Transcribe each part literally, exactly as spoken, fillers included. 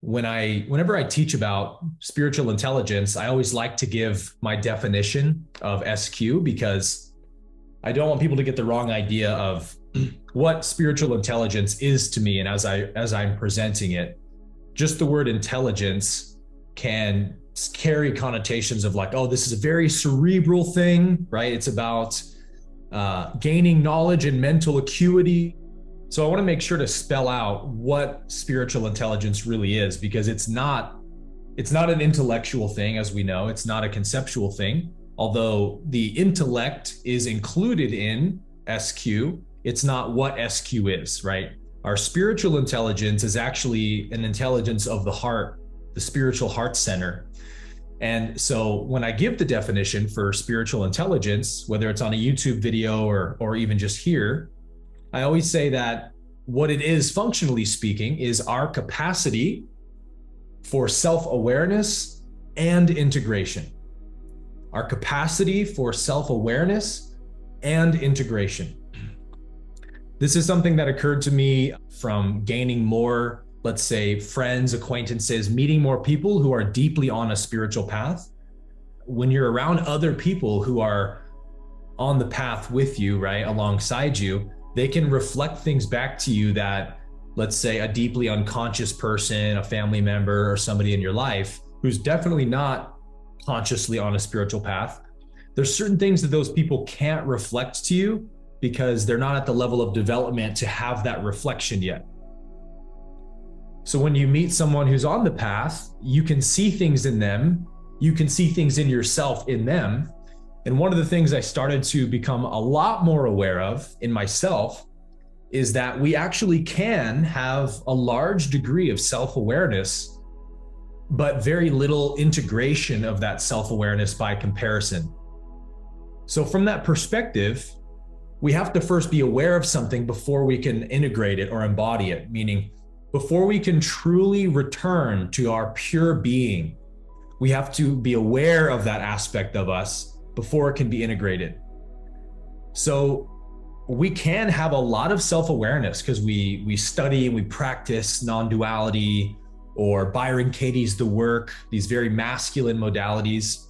when I, whenever I teach about spiritual intelligence, I always like to give my definition of S Q because I don't want people to get the wrong idea of what spiritual intelligence is to me. And as I, as I'm presenting it, just the word intelligence can carry connotations of like, oh, this is a very cerebral thing, right? It's about uh, gaining knowledge and mental acuity. So I want to make sure to spell out what spiritual intelligence really is, because it's not, it's not an intellectual thing, as we know. It's not a conceptual thing. Although the intellect is included in S Q, it's not what S Q is, right? Our spiritual intelligence is actually an intelligence of the heart, the spiritual heart center. And so when I give the definition for spiritual intelligence, whether it's on a YouTube video or, or even just here, I always say that what it is, functionally speaking, is our capacity for self-awareness and integration. Our capacity for self-awareness and integration. This is something that occurred to me from gaining more, let's say, friends, acquaintances, meeting more people who are deeply on a spiritual path. When you're around other people who are on the path with you, right, alongside you, they can reflect things back to you that, let's say, a deeply unconscious person, a family member, or somebody in your life who's definitely not consciously on a spiritual path. There's certain things that those people can't reflect to you because they're not at the level of development to have that reflection yet. So when you meet someone who's on the path, you can see things in them, you can see things in yourself in them. And one of the things I started to become a lot more aware of in myself is that we actually can have a large degree of self-awareness, but very little integration of that self-awareness by comparison. So from that perspective, we have to first be aware of something before we can integrate it or embody it, meaning before we can truly return to our pure being, we have to be aware of that aspect of us before it can be integrated. So we can have a lot of self-awareness because we we study and we practice non-duality, or Byron Katie's The Work, these very masculine modalities.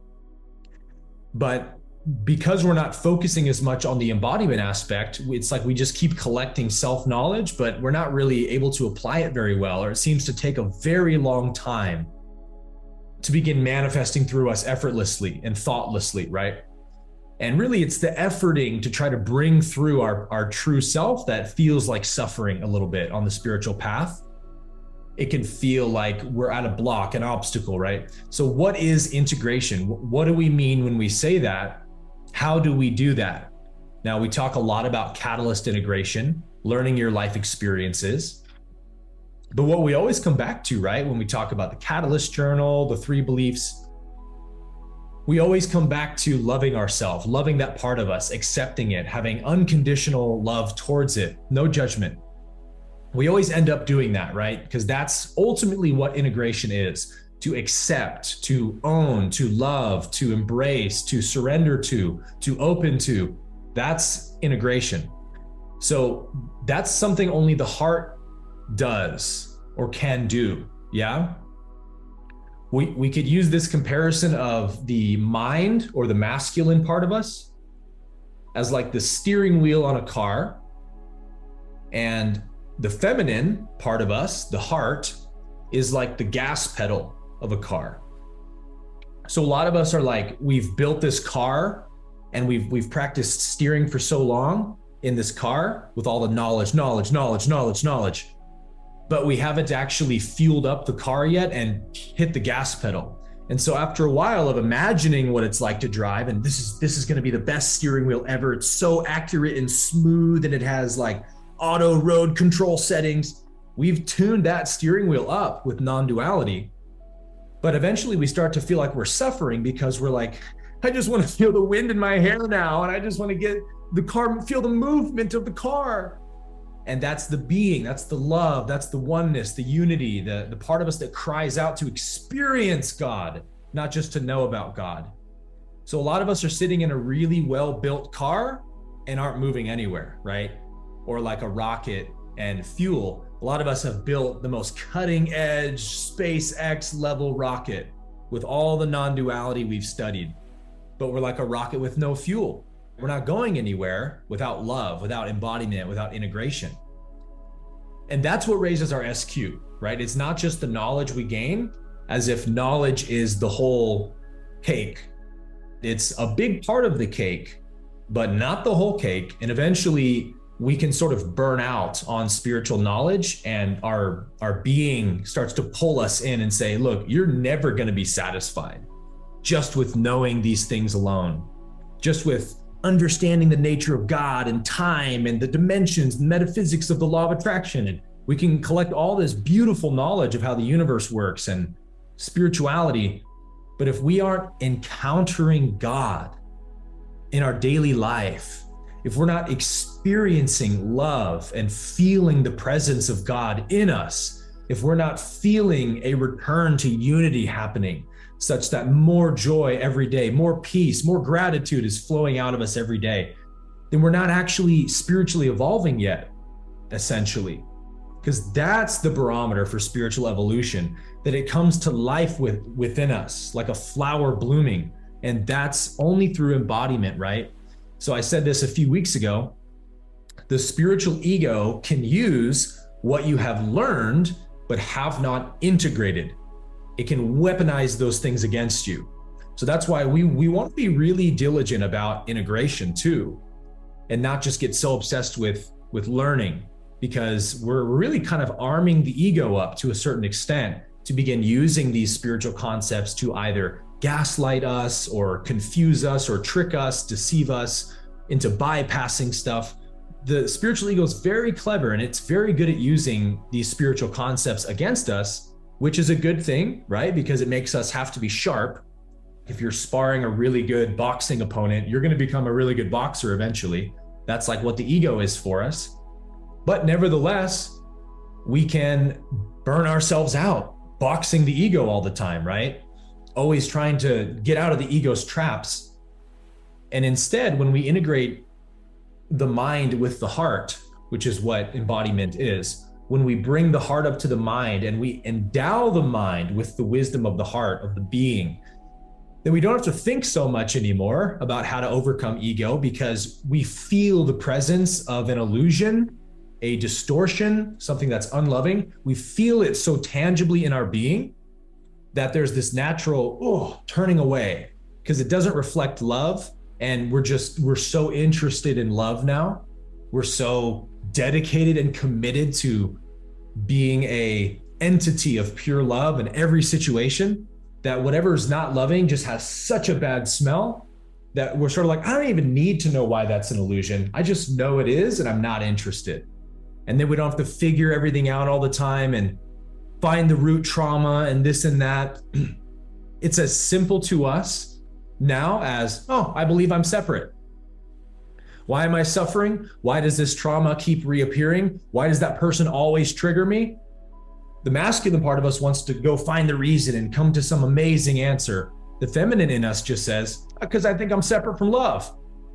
But because we're not focusing as much on the embodiment aspect, it's like we just keep collecting self-knowledge, but we're not really able to apply it very well, or it seems to take a very long time to begin manifesting through us effortlessly and thoughtlessly, right? And really it's the efforting to try to bring through our, our true self that feels like suffering a little bit on the spiritual path. It can feel like we're at a block, an obstacle, right? So what is integration? What do we mean when we say that? How do we do that? Now, we talk a lot about catalyst integration, learning your life experiences. But what we always come back to, right, when we talk about the catalyst journal, the three beliefs, we always come back to loving ourselves, loving that part of us, accepting it, having unconditional love towards it, no judgment. We always end up doing that, right? Because that's ultimately what integration is. To accept, to own, to love, to embrace, to surrender to, to open to. That's integration. So that's something only the heart does or can do, yeah? We, we could use this comparison of the mind, or the masculine part of us, as like the steering wheel on a car, and the feminine part of us, the heart, is like the gas pedal of a car. So a lot of us are like, we've built this car and we've we've practiced steering for so long in this car with all the knowledge, knowledge, knowledge, knowledge, knowledge, but we haven't actually fueled up the car yet and hit the gas pedal. And so after a while of imagining what it's like to drive, and this is this is going to be the best steering wheel ever, it's so accurate and smooth, and it has like auto road control settings, we've tuned that steering wheel up with non-duality. But eventually we start to feel like we're suffering because we're like, I just want to feel the wind in my hair now, and I just want to get the car, feel the movement of the car. And that's the being, that's the love, that's the oneness, the unity, the, the part of us that cries out to experience God, not just to know about God. So a lot of us are sitting in a really well-built car and aren't moving anywhere, right? Or like a rocket and fuel. A lot of us have built the most cutting edge SpaceX level rocket with all the non-duality we've studied, but we're like a rocket with no fuel. We're not going anywhere without love, without embodiment, without integration. And that's what raises our S Q, right? It's not just the knowledge we gain, as if knowledge is the whole cake. It's a big part of the cake, but not the whole cake. And eventually we can sort of burn out on spiritual knowledge, and our, our being starts to pull us in and say, look, you're never going to be satisfied just with knowing these things alone, just with understanding the nature of God and time and the dimensions, the metaphysics of the law of attraction. And we can collect all this beautiful knowledge of how the universe works and spirituality. But if we aren't encountering God in our daily life, if we're not experiencing love and feeling the presence of God in us, if we're not feeling a return to unity happening, such that more joy every day, more peace, more gratitude is flowing out of us every day, then we're not actually spiritually evolving yet, essentially. Because that's the barometer for spiritual evolution, that it comes to life with, within us, like a flower blooming. And that's only through embodiment, right? So I said this a few weeks ago, the spiritual ego can use what you have learned, but have not integrated. It can weaponize those things against you. So that's why we, we want to be really diligent about integration too, and not just get so obsessed with, with learning, because we're really kind of arming the ego up to a certain extent to begin using these spiritual concepts to either gaslight us or confuse us or trick us, deceive us into bypassing stuff. The spiritual ego is very clever, and it's very good at using these spiritual concepts against us, which is a good thing, right? Because it makes us have to be sharp. If you're sparring a really good boxing opponent, you're going to become a really good boxer eventually. That's like what the ego is for us. But nevertheless, we can burn ourselves out boxing the ego all the time, right? Always trying to get out of the ego's traps. And instead, when we integrate the mind with the heart, which is what embodiment is, when we bring the heart up to the mind and we endow the mind with the wisdom of the heart, of the being, then we don't have to think so much anymore about how to overcome ego, because we feel the presence of an illusion, a distortion, something that's unloving. We feel it so tangibly in our being that there's this natural oh, turning away, because it doesn't reflect love. And we're just, we're so interested in love now. We're so dedicated and committed to being a entity of pure love in every situation, that whatever is not loving just has such a bad smell that we're sort of like, I don't even need to know why that's an illusion. I just know it is, and I'm not interested. And then we don't have to figure everything out all the time and find the root trauma and this and that. It's as simple to us now as, oh, I believe I'm separate. Why am I suffering? Why does this trauma keep reappearing? Why does that person always trigger me? The masculine part of us wants to go find the reason and come to some amazing answer. The feminine in us just says, because I think I'm separate from love.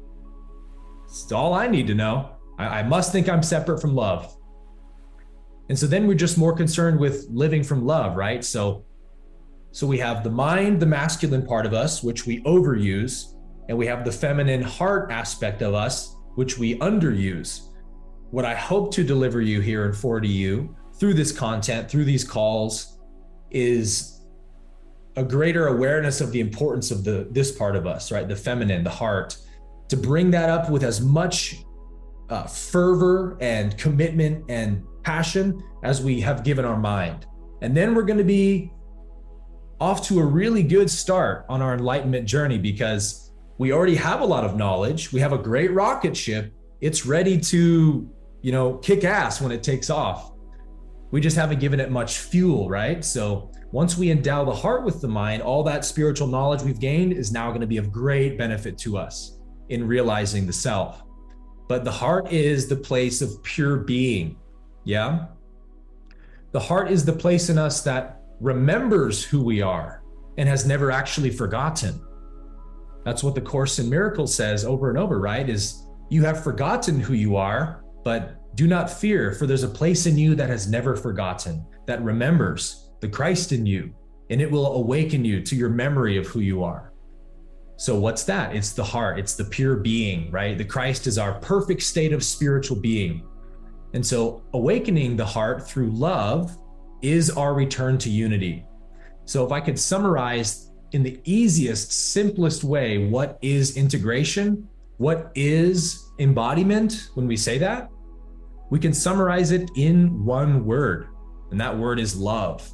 It's all I need to know. I, I must think I'm separate from love. And so then we're just more concerned with living from love, right? So, so we have the mind, the masculine part of us, which we overuse, and we have the feminine heart aspect of us, which we underuse. What I hope to deliver you here and forward to you through this content, through these calls, is a greater awareness of the importance of the this part of us, right? The feminine, the heart, to bring that up with as much uh, fervor and commitment and passion as we have given our mind. And then we're going to be off to a really good start on our enlightenment journey, because we already have a lot of knowledge. We have a great rocket ship. It's ready to, you know, kick ass when it takes off. We just haven't given it much fuel, right? So once we endow the heart with the mind, all that spiritual knowledge we've gained is now going to be of great benefit to us in realizing the self. But the heart is the place of pure being. Yeah. The heart is the place in us that remembers who we are and has never actually forgotten. That's what the Course in Miracles says over and over, right? Is you have forgotten who you are, But do not fear, for there's a place in you that has never forgotten, that remembers the Christ in you, and it will awaken you to your memory of who you are. So what's that? It's the heart. It's the pure being, right? The Christ is our perfect state of spiritual being. And so awakening the heart through love is our return to unity. So if I could summarize in the easiest, simplest way, what is integration? What is embodiment when we say that? We can summarize it in one word, and that word is love.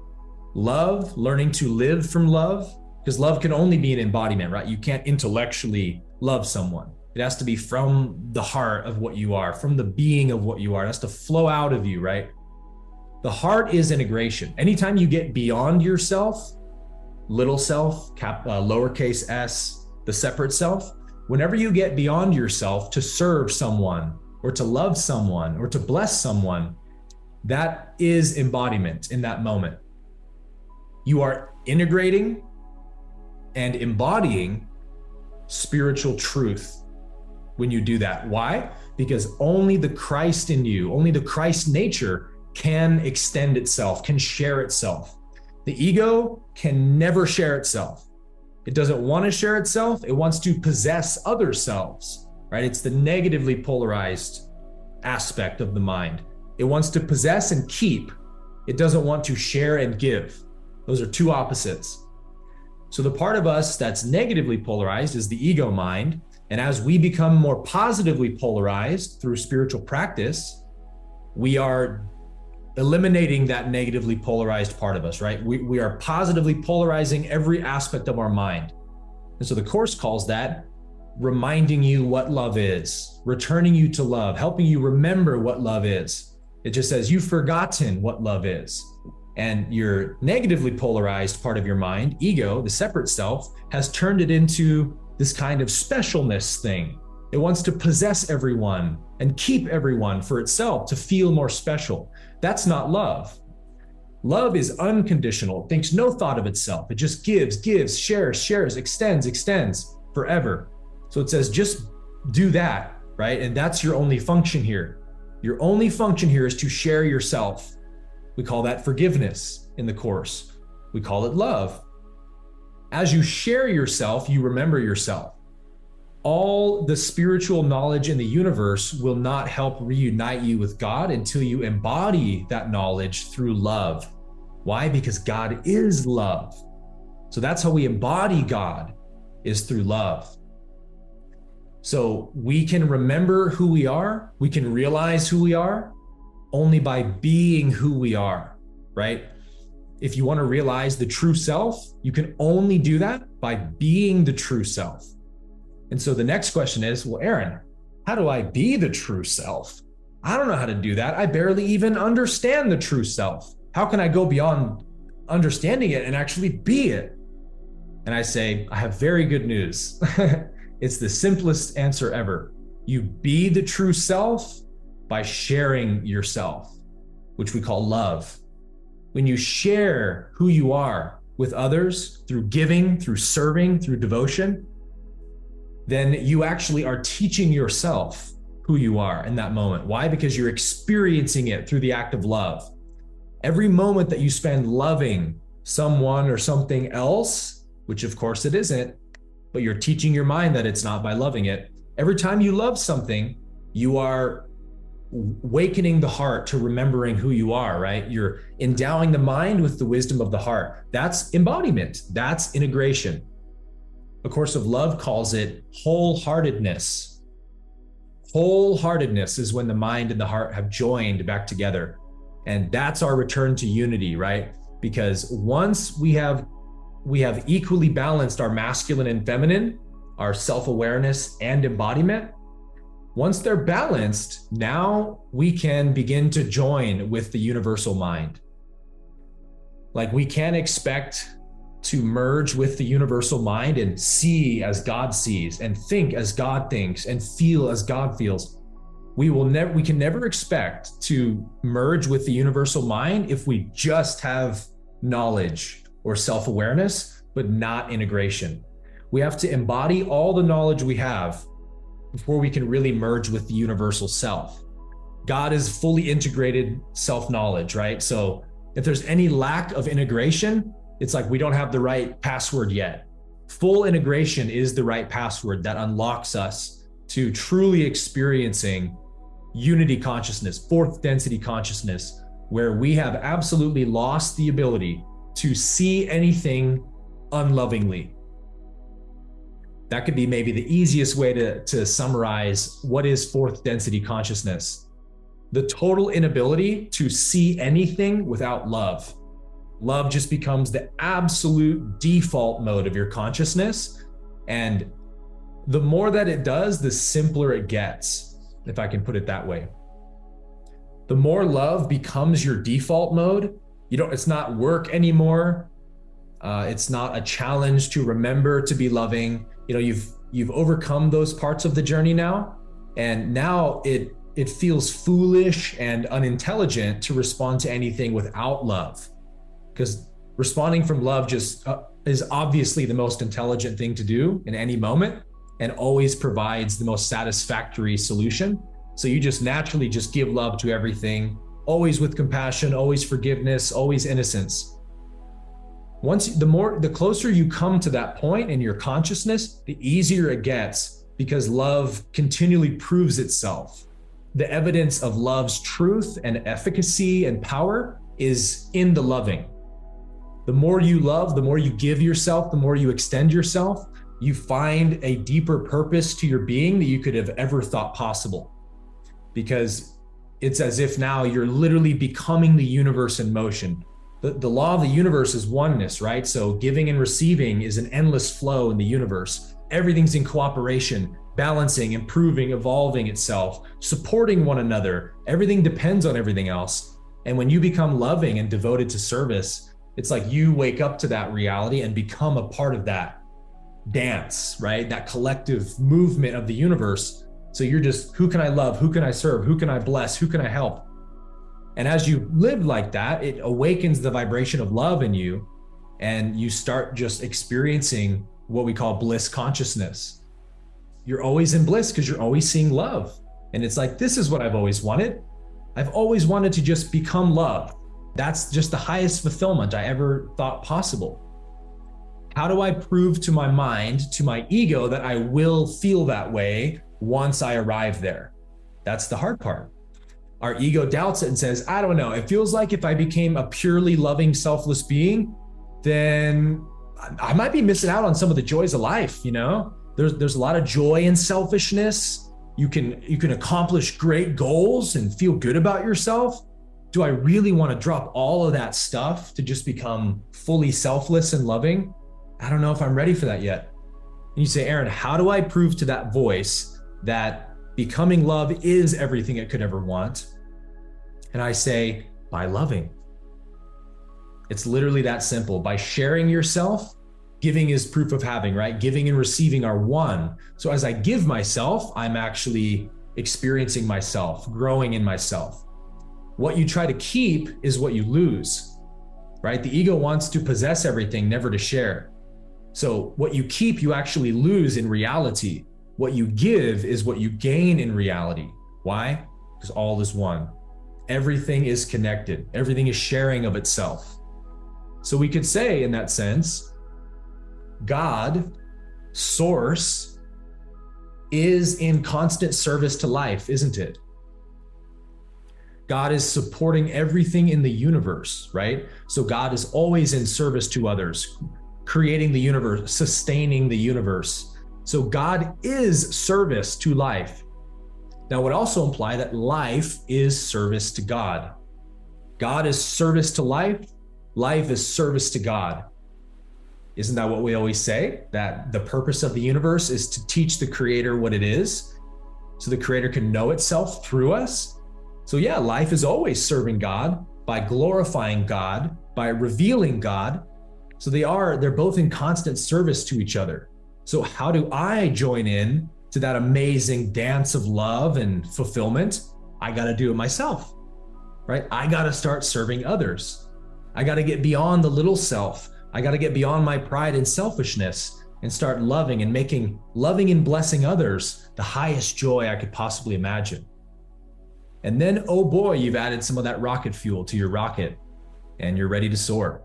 Love, learning to live from love, because love can only be an embodiment, right? You can't intellectually love someone. It has to be from the heart of what you are, from the being of what you are. It has to flow out of you, right? The heart is integration. Anytime you get beyond yourself, little self, cap, uh, lowercase s, the separate self, whenever you get beyond yourself to serve someone or to love someone or to bless someone, that is embodiment in that moment. You are integrating and embodying spiritual truth when you do that. Why? Because only the Christ in you, only the Christ nature can extend itself, can share itself. The ego can never share itself. It doesn't want to share itself. It wants to possess other selves, right? It's the negatively polarized aspect of the mind. It wants to possess and keep. It doesn't want to share and give. Those are two opposites. So the part of us that's negatively polarized is the ego mind. And as we become more positively polarized through spiritual practice, we are eliminating that negatively polarized part of us, right? We, we are positively polarizing every aspect of our mind. And so the Course calls that reminding you what love is, returning you to love, helping you remember what love is. It just says you've forgotten what love is. And your negatively polarized part of your mind, ego, the separate self, has turned it into this kind of specialness thing. It wants to possess everyone and keep everyone for itself to feel more special. That's not love. Love is unconditional. It thinks no thought of itself. It just gives, gives, shares, shares, extends, extends forever. So it says, just do that, right? And that's your only function here. Your only function here is to share yourself. We call that forgiveness in the Course. We call it love. As you share yourself, you remember yourself. All the spiritual knowledge in the universe will not help reunite you with God until you embody that knowledge through love. Why? Because God is love. So that's how we embody God, is through love. So we can remember who we are, we can realize who we are only by being who we are, right? If you want to realize the true self, you can only do that by being the true self. And so the next question is, well, Aaron, how do I be the true self? I don't know how to do that. I barely even understand the true self. How can I go beyond understanding it and actually be it? And I say, I have very good news. It's the simplest answer ever. You be the true self by sharing yourself, which we call love. When you share who you are with others through giving, through serving, through devotion, then you actually are teaching yourself who you are in that moment. Why? Because you're experiencing it through the act of love. Every moment that you spend loving someone or something else, which of course it isn't, but you're teaching your mind that it's not by loving it. Every time you love something, you are awakening the heart to remembering who you are, right? You're endowing the mind with the wisdom of the heart. That's embodiment. That's integration. A Course of Love calls it wholeheartedness. Wholeheartedness is when the mind and the heart have joined back together. And that's our return to unity, right? Because once we have we have equally balanced our masculine and feminine, our self-awareness and embodiment, once they're balanced, now we can begin to join with the universal mind. Like, we can't expect to merge with the universal mind and see as God sees and think as God thinks and feel as God feels. We will never, we can never expect to merge with the universal mind if we just have knowledge or self-awareness, but not integration. We have to embody all the knowledge we have before we can really merge with the universal self. God is fully integrated self-knowledge, right? So if there's any lack of integration, it's like we don't have the right password yet. Full integration is the right password that unlocks us to truly experiencing unity consciousness, fourth density consciousness, where we have absolutely lost the ability to see anything unlovingly. That could be maybe the easiest way to, to summarize what is fourth density consciousness. The total inability to see anything without love. Love just becomes the absolute default mode of your consciousness. And the more that it does, the simpler it gets, if I can put it that way. The more love becomes your default mode, you don't, it's not work anymore. Uh, it's not a challenge to remember to be loving. You know, you've you've overcome those parts of the journey now, and now it it feels foolish and unintelligent to respond to anything without love, because responding from love just uh, is obviously the most intelligent thing to do in any moment, and always provides the most satisfactory solution. So you just naturally just give love to everything, always with compassion, always forgiveness, always innocence. Once the more, the closer you come to that point in your consciousness, the easier it gets, because love continually proves itself. The evidence of love's truth and efficacy and power is in the loving. The more you love, the more you give yourself, the more you extend yourself, you find a deeper purpose to your being that you could have ever thought possible. Because it's as if now you're literally becoming the universe in motion. The, the law of the universe is oneness, right? So giving and receiving is an endless flow in the universe. Everything's in cooperation, balancing, improving, evolving itself, supporting one another. Everything depends on everything else. And when you become loving and devoted to service, it's like you wake up to that reality and become a part of that dance, right? That collective movement of the universe. So you're just, who can I love? Who can I serve? Who can I bless? Who can I help? And as you live like that, it awakens the vibration of love in you, and you start just experiencing what we call bliss consciousness. You're always in bliss because you're always seeing love. And it's like, this is what I've always wanted. I've always wanted to just become love. That's just the highest fulfillment I ever thought possible. How do I prove to my mind, to my ego, that I will feel that way once I arrive there? That's the hard part. Our ego doubts it and says, I don't know. It feels like if I became a purely loving, selfless being, then I might be missing out on some of the joys of life. You know, there's there's a lot of joy in selfishness. You can you can accomplish great goals and feel good about yourself. Do I really want to drop all of that stuff to just become fully selfless and loving? I don't know if I'm ready for that yet. And you say, Aaron, how do I prove to that voice that becoming love is everything it could ever want? And I say, by loving. It's literally that simple. By sharing yourself, giving is proof of having, right? Giving and receiving are one. So as I give myself, I'm actually experiencing myself, growing in myself. What you try to keep is what you lose, right? The ego wants to possess everything, never to share. So what you keep, you actually lose in reality. What you give is what you gain in reality. Why? Because all is one. Everything is connected. Everything is sharing of itself. So we could say, in that sense, God, source, is in constant service to life, isn't it? God is supporting everything in the universe, right? So God is always in service to others, creating the universe, sustaining the universe. So God is service to life. Now, it would also imply that life is service to God. God is service to life. Life is service to God. Isn't that what we always say? That the purpose of the universe is to teach the creator what it is, so the creator can know itself through us. So yeah, life is always serving God by glorifying God, by revealing God. So they are, they're both in constant service to each other. So how do I join in to that amazing dance of love and fulfillment? I got to do it myself, right? I got to start serving others. I got to get beyond the little self. I got to get beyond my pride and selfishness and start loving and making loving and blessing others the highest joy I could possibly imagine. And then, oh boy, you've added some of that rocket fuel to your rocket and you're ready to soar.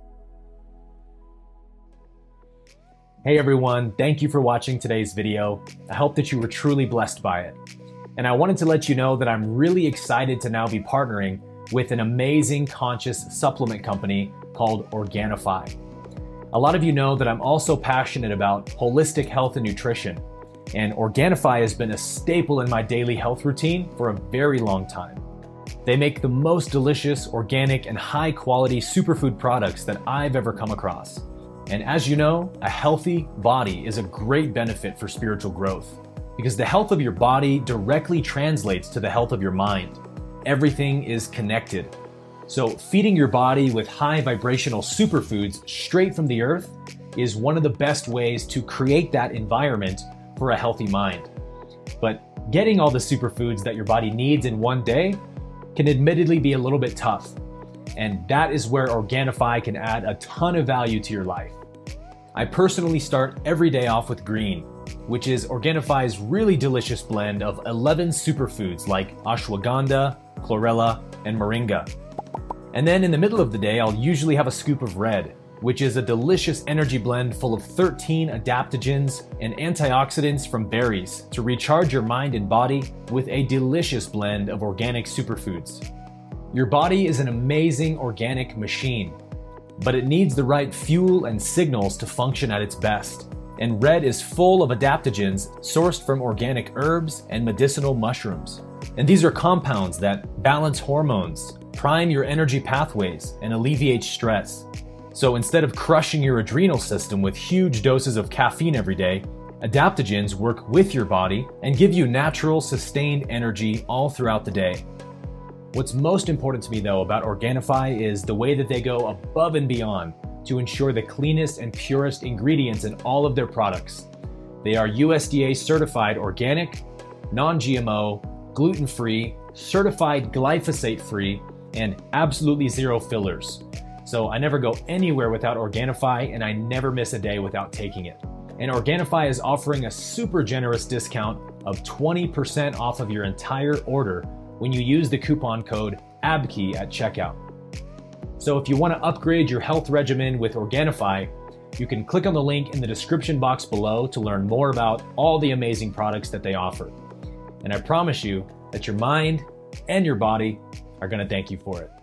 Hey everyone, thank you for watching today's video. I hope that you were truly blessed by it. And I wanted to let you know that I'm really excited to now be partnering with an amazing conscious supplement company called Organifi. A lot of you know that I'm also passionate about holistic health and nutrition, and Organifi has been a staple in my daily health routine for a very long time. They make the most delicious, organic, and high-quality superfood products that I've ever come across. And as you know, a healthy body is a great benefit for spiritual growth, because the health of your body directly translates to the health of your mind. Everything is connected. So feeding your body with high vibrational superfoods straight from the earth is one of the best ways to create that environment for a healthy mind. But getting all the superfoods that your body needs in one day can admittedly be a little bit tough. And that is where Organifi can add a ton of value to your life. I personally start every day off with green, which is Organifi's really delicious blend of eleven superfoods like ashwagandha, chlorella, and moringa. And then in the middle of the day, I'll usually have a scoop of red, which is a delicious energy blend full of thirteen adaptogens and antioxidants from berries to recharge your mind and body with a delicious blend of organic superfoods. Your body is an amazing organic machine, but it needs the right fuel and signals to function at its best. And red is full of adaptogens sourced from organic herbs and medicinal mushrooms. And these are compounds that balance hormones, prime your energy pathways, and alleviate stress. So instead of crushing your adrenal system with huge doses of caffeine every day, adaptogens work with your body and give you natural, sustained energy all throughout the day. What's most important to me though about Organifi is the way that they go above and beyond to ensure the cleanest and purest ingredients in all of their products. They are U S D A certified organic, non-G M O, gluten-free, certified glyphosate-free, and absolutely zero fillers. So I never go anywhere without Organifi, and I never miss a day without taking it. And Organifi is offering a super generous discount of twenty percent off of your entire order when you use the coupon code A B K E Y at checkout. So if you want to upgrade your health regimen with Organifi, you can click on the link in the description box below to learn more about all the amazing products that they offer. And I promise you that your mind and your body are going to thank you for it.